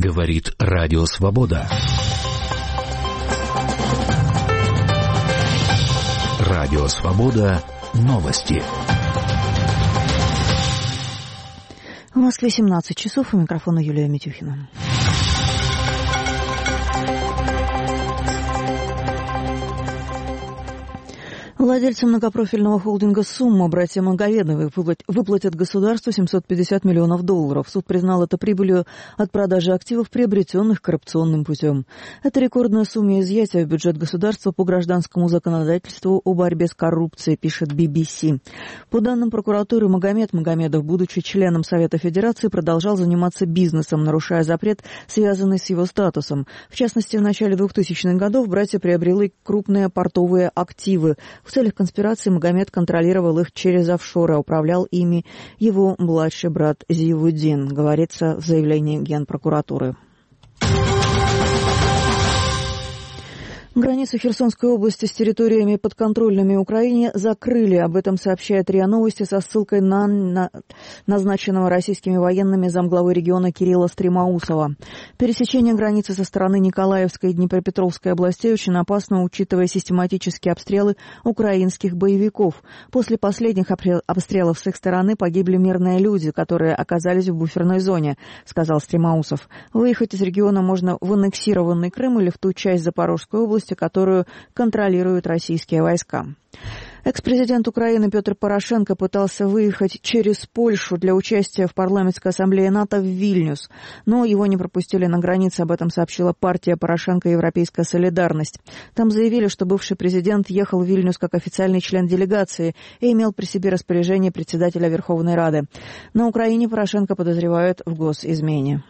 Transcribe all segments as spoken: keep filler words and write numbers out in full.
Говорит Радио Свобода. Радио Свобода. Новости. В Москве семнадцать часов, у микрофона Юлия Митюхина. Владельцы многопрофильного холдинга «Сумма» братья Магомедовы выплатят государству семьсот пятьдесят миллионов долларов. Суд признал это прибылью от продажи активов, приобретенных коррупционным путем. Это рекордная сумма изъятия в бюджет государства по гражданскому законодательству о борьбе с коррупцией, пишет би би си. По данным прокуратуры, Магомед Магомедов, будучи членом Совета Федерации, продолжал заниматься бизнесом, нарушая запрет, связанный с его статусом. В частности, в начале двухтысячных годов братья приобрели крупные портовые активы. В целях конспирации Магомед контролировал их через офшоры, а управлял ими его младший брат Зиаудин, говорится в заявлении Генпрокуратуры. Границу Херсонской области с территориями, подконтрольными Украине, закрыли. Об этом сообщает РИА Новости со ссылкой на, на назначенного российскими военными замглавы региона Кирилла Стремоусова. Пересечение границы со стороны Николаевской и Днепропетровской областей очень опасно, учитывая систематические обстрелы украинских боевиков. После последних обстрелов с их стороны погибли мирные люди, которые оказались в буферной зоне, сказал Стремоусов. Выехать из региона можно в аннексированный Крым или в ту часть Запорожской области, которую контролируют российские войска. Экс-президент Украины Петр Порошенко пытался выехать через Польшу для участия в парламентской ассамблее НАТО в Вильнюс, но его не пропустили на границе, об этом сообщила партия Порошенко «Европейская солидарность». Там заявили, что бывший президент ехал в Вильнюс как официальный член делегации и имел при себе распоряжение председателя Верховной Рады. На Украине Порошенко подозревают в госизмене.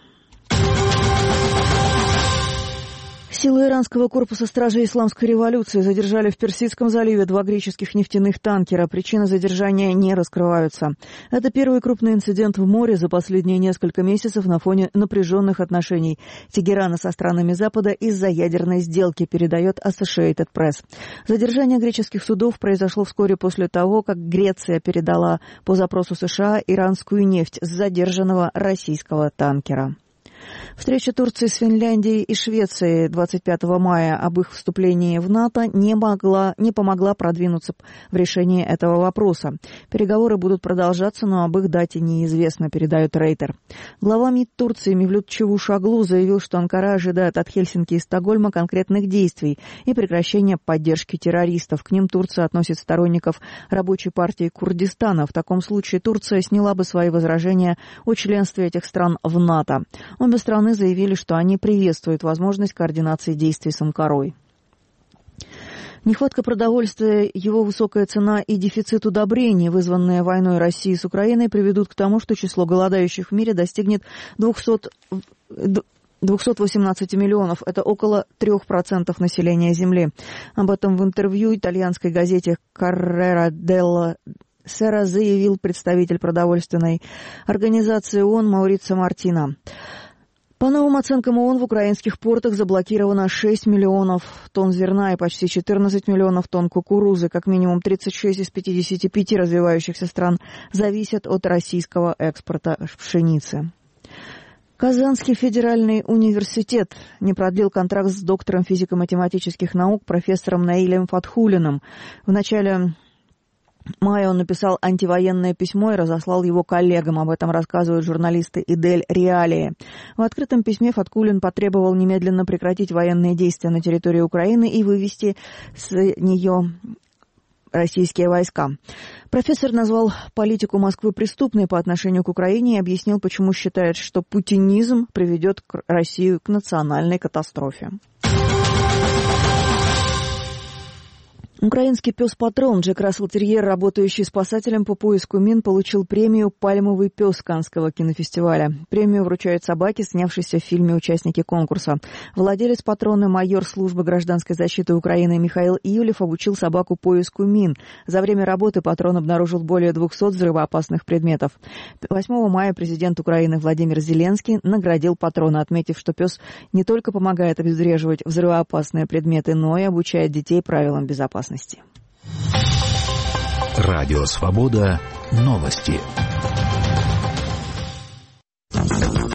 Силы иранского корпуса стражей исламской революции задержали в Персидском заливе два греческих нефтяных танкера. Причины задержания не раскрываются. Это первый крупный инцидент в море за последние несколько месяцев на фоне напряженных отношений Тегерана со странами Запада из-за ядерной сделки, передает Associated Press. Задержание греческих судов произошло вскоре после того, как Греция передала по запросу США иранскую нефть с задержанного российского танкера. Встреча Турции с Финляндией и Швецией двадцать пятого мая об их вступлении в НАТО не, могла, не помогла продвинуться в решении этого вопроса. Переговоры будут продолжаться, но об их дате неизвестно, передает Рейтер. Глава МИД Турции Мевлют Чавушоглу заявил, что Анкара ожидает от Хельсинки и Стокгольма конкретных действий и прекращения поддержки террористов. К ним Турция относит сторонников Рабочей партии Курдистана. В таком случае Турция сняла бы свои возражения о членстве этих стран в НАТО. Обе страны заявили, что они приветствуют возможность координации действий с Анкарой. Нехватка продовольствия, его высокая цена и дефицит удобрений, вызванные войной России с Украиной, приведут к тому, что число голодающих в мире достигнет двухсот восемнадцати миллионов. Это около трех процентов населения Земли. Об этом в интервью итальянской газете «Коррера делла Сера» заявил представитель продовольственной организации ООН Маурицио Мартина. По новым оценкам ООН, в украинских портах заблокировано шесть миллионов тонн зерна и почти четырнадцать миллионов тонн кукурузы. Как минимум тридцать шесть из пятидесяти пяти развивающихся стран зависят от российского экспорта пшеницы. Казанский федеральный университет не продлил контракт с доктором физико-математических наук профессором Наилем Фатхуллиным. В начале мая он написал антивоенное письмо и разослал его коллегам. Об этом рассказывают журналисты Идель Реалии. В открытом письме Фатхуллин потребовал немедленно прекратить военные действия на территории Украины и вывести с нее российские войска. Профессор назвал политику Москвы преступной по отношению к Украине и объяснил, почему считает, что путинизм приведет Россию к национальной катастрофе. Украинский пес-патрон Джек Рассел Терьер, работающий спасателем по поиску мин, получил премию «Пальмовый пес» Каннского кинофестиваля. Премию вручают собаке, снявшейся в фильме участники конкурса. Владелец патрона, майор службы гражданской защиты Украины Михаил Июлев, обучил собаку поиску мин. За время работы патрон обнаружил более двухсот взрывоопасных предметов. восьмого мая президент Украины Владимир Зеленский наградил патрона, отметив, что пес не только помогает обезвреживать взрывоопасные предметы, но и обучает детей правилам безопасности. Радио Свобода. Новости.